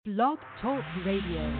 Blog Talk Radio.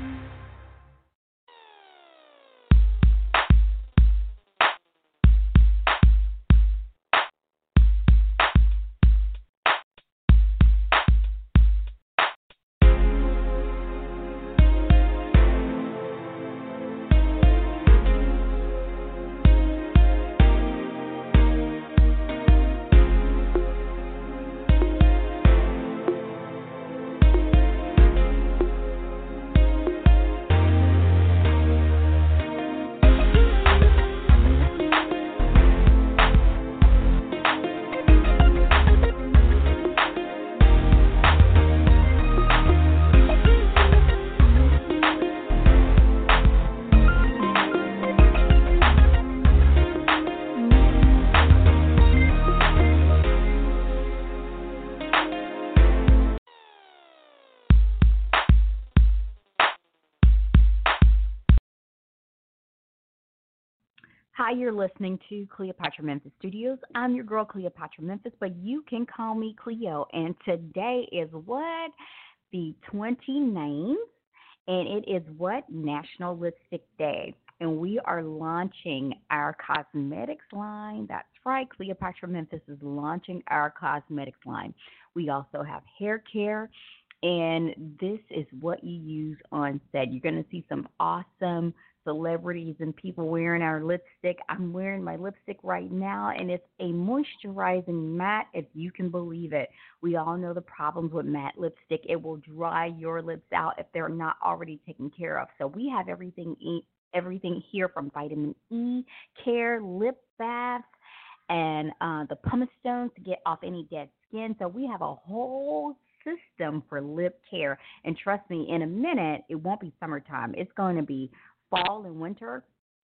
Hi, you're listening to Cleopatra Memphis Studios. I'm your girl, Cleopatra Memphis, but you can call me Cleo. And today is what? The 29th, and it is what? National Lipstick Day. And we are launching our cosmetics line. That's right, Cleopatra Memphis is launching our cosmetics line. We also have hair care, and this is what you use on set. You're going to see some awesome celebrities and people wearing our lipstick. I'm wearing my lipstick right now, and it's a moisturizing matte, if you can believe it. We all know the problems with matte lipstick. It will dry your lips out if they're not already taken care of. So we have everything here, from vitamin E care, lip bath, and the pumice stones to get off any dead skin. So we have a whole system for lip care. And trust me, in a minute, it won't be summertime. It's going to be fall and winter,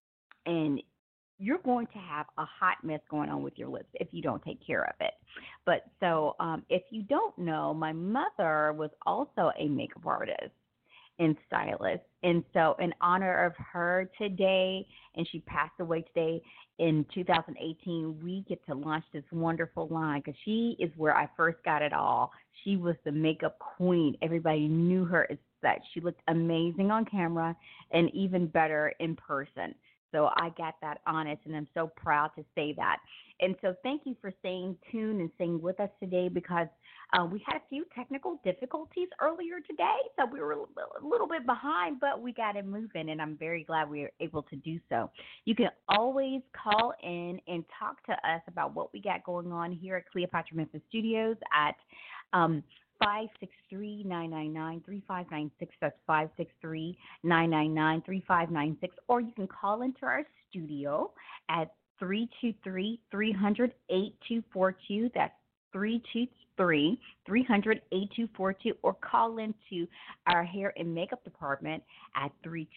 and you're going to have a hot mess going on with your lips if you don't take care of it. But so if you don't know, my mother was also a makeup artist and stylist. And so in honor of her today, and she passed away today in 2018, we get to launch this wonderful line because she is where I first got it all. She was the makeup queen. Everybody knew her as that. She looked amazing on camera and even better in person. So I got that honest, and I'm so proud to say that. And so thank you for staying tuned and staying with us today, because we had a few technical difficulties earlier today, so we were a little bit behind, but we got it moving, and I'm very glad we were able to do so. You can always call in and talk to us about what we got going on here at Cleopatra Memphis Studios at 563-999-3596. That's 563-999-3596. Or you can call into our studio at 323-300-8242. That's 323-300-8242. Or call into our hair and makeup department at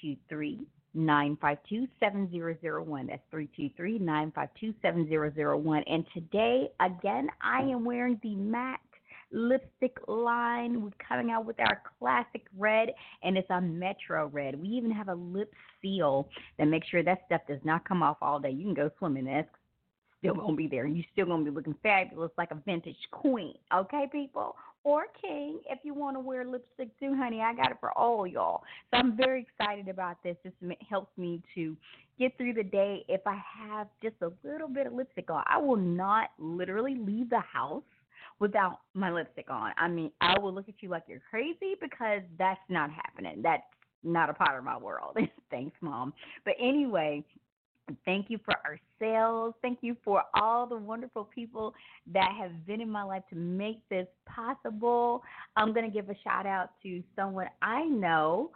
323-952-7001. That's 323-952-7001. And today, again, I am wearing the matte lipstick line. We're coming out with our classic red, and it's a Metro red. We even have a lip seal that makes sure that stuff does not come off all day. You can go swimming, that's still going to be there. You're still going to be looking fabulous like a vintage queen, okay, people? Or king, if you want to wear lipstick too, honey. I got it for all y'all. So I'm very excited about this. This helps me to get through the day. If I have just a little bit of lipstick on, I will not literally leave the house without my lipstick on. I mean, I will look at you like you're crazy, because that's not happening. That's not a part of my world. Thanks, Mom. But anyway, thank you for our sales. Thank you for all the wonderful people that have been in my life to make this possible. I'm going to give a shout out to someone I know,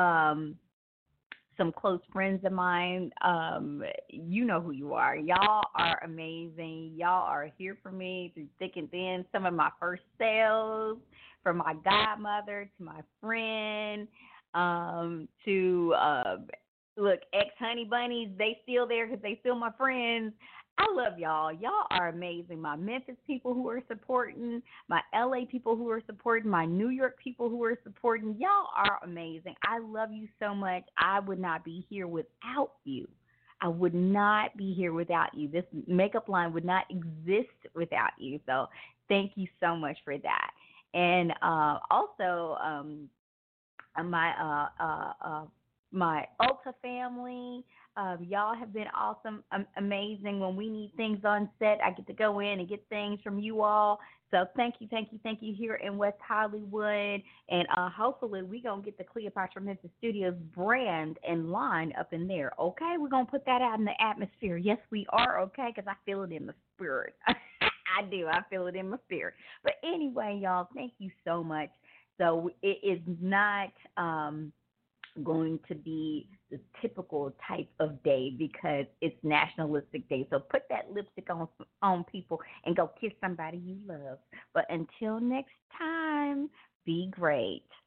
some close friends of mine. You know who you are. Y'all are amazing. Y'all are here for me through thick and thin. Some of my first sales, from my godmother to my friend, to look, ex-honey bunnies, they still there because they still my friends. I love y'all. Y'all are amazing. My Memphis people who are supporting, my LA people who are supporting, my New York people who are supporting. Y'all are amazing. I love you so much. I would not be here without you. I would not be here without you. This makeup line would not exist without you. So thank you so much for that. And also, my my Ulta family. Y'all have been awesome, amazing. When we need things on set, I get to go in and get things from you all. So thank you, thank you, thank you here in West Hollywood, and hopefully we gonna get the Cleopatra Memphis Studios brand and line up in there. Okay, we're gonna put that out in the atmosphere. Yes, we are. Okay, because I feel it in my spirit. I do. I feel it in my spirit. But anyway, y'all, thank you so much. So it is not going to be the typical type of day because it's Nationalistic Day. So put that lipstick on people and go kiss somebody you love. But until next time, be great.